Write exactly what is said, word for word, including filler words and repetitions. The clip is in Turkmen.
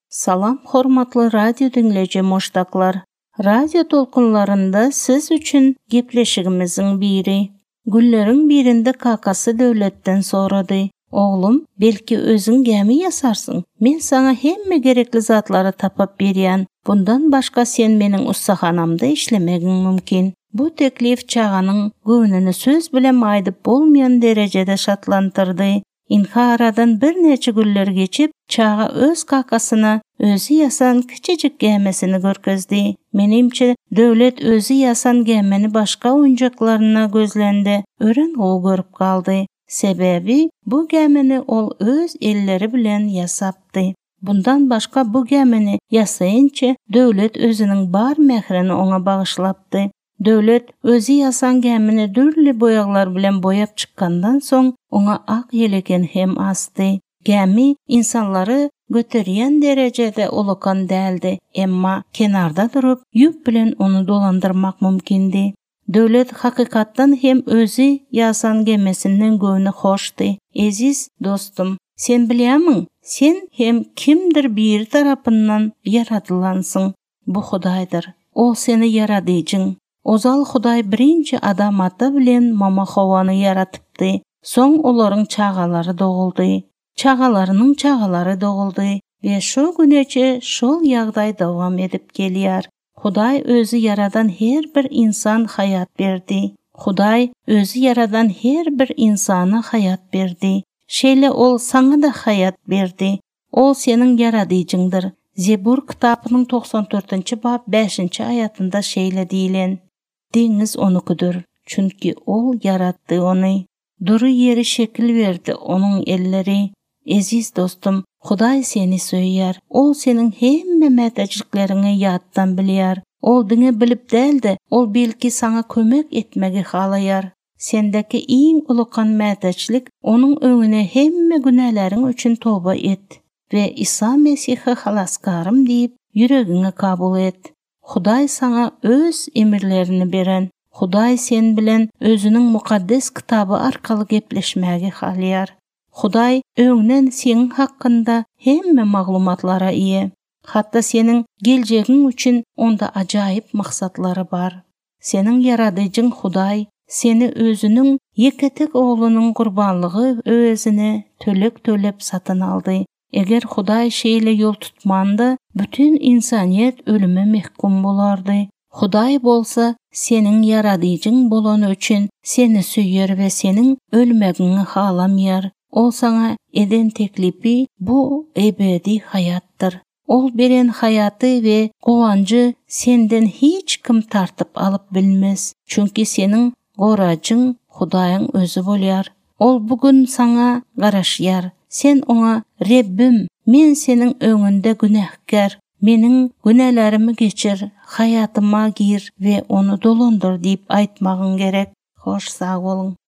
Salam hormatly radio dinleyici moştaklar. Radio tolkunlarında siz üçün gepleşigimizin biri. Günlerin birinde kakası dövletten soradı. Oğlum, belki özün gemi yasarsın. Men sana hemme gerekli zatları tapap berýän. Bundan başka sen menin ustaxanamda işlemegin mümkin. Bu teklif çağanın göwnüni söz bilen aýdyp bolmayan derejede şatlantyrdy. Inha aradan bir neçe günler geçip çağa öz kakasyna özü yasan kiçicik gemesini görkezdi. Menimçe döwlet özü yasan gemeni başka oyuncaklaryna gözlendi. Ören o görüp kaldı. Sebebi bu gemeni ol öz elleri bilen yasapdy. Bundan başka bu gemeni yasaýynça döwlet özünün bar mehrini ona bagışlapdy. Döwlet özü yasan gemini dürli boyaklar bilen boyap çykkandan soň ona ak yeleken hem asty. Gemi insanları götürýän derejede ulukan däldi, emma kenarda durup ýüp bilen onu dolandyrmak mümkindi. Döwlet hakykatdan hem özü yasan gemesinden göwnü hoşdy. Eziz dostum, sen bilýärmiň, sen hem kimdir bir tarapyndan yaradylansyň. Bu Hudaýdyr. O seni yaradyjyň. Ozal Hudaý birinci adam ata bilen mama Hawany yaratypdy. Soň olaryň çağalary doguldy. Çağalarynyň çağalary doguldy we şu güneçe şol ýagdaý dowam edip gelýär. Hudaý özü yaradan her bir insan hayat berdi. Hudaý özü yaradan her bir insana hayat berdi. Şeýle ol saňa da hayat berdi. Ol senin yaradyjyňdyr. Zebur kitabynyň toksan dörtünçi bab beşinçi ayatynda şeýle diýilen: Deňiz onukydyr, çünki ol yaratdy ony. Duru yeri şekil verdi onun elleri. Eziz dostum, Hudaý seni söýýär. Ol senin hemme mätäçliklerini ýatdan bilýär. Ol diňe bilip däldi, ol belki saňa kömek etmegi halaýar. Sendeki iň ulukan mätäçlik onun öňüne hemme günäläriň üçin toba et ve İsa Mesih'i halaskarym diýip yüregiňe kabul et. Hudaý saňa öz emirlerini beren. Hudaý sen bilen özünün mukaddes kitabı arkaly gepleşmäge halýar. Hudaý öňden senin hakkında hemme maglumatlara iýe. Hatta senin geljegiň üçin onda ajaýyp maksatlary bar. Senin yaradyjyň Hudaý seni özünün yeketek oğlunun gurbanlygy özüne tölek tölep satyn aldy. Eger Hudaý şeýle yol tutmanda bütün insaniýet ölüme mehkum bolardy. Hudaý bolsa senin yaradyjyň bolan üçin seni süýer we senin ölmegiňi halamýar. Ol saňa eden teklipi bu ebedi hayattyr. Ol beren hayaty we gowanjy senden hiç kim tartyp alyp bilmez. Çünki senin gorajyň Hudaýyň özü bolýar. Ol bugün saňa garaşýar. Sen ona Rebbim, men senin öňünde günähkär, meniň günälerimi geçir, hayatyma gir we onu dolandyr diýip aýtmagyň gerek. Hoş sag bolun.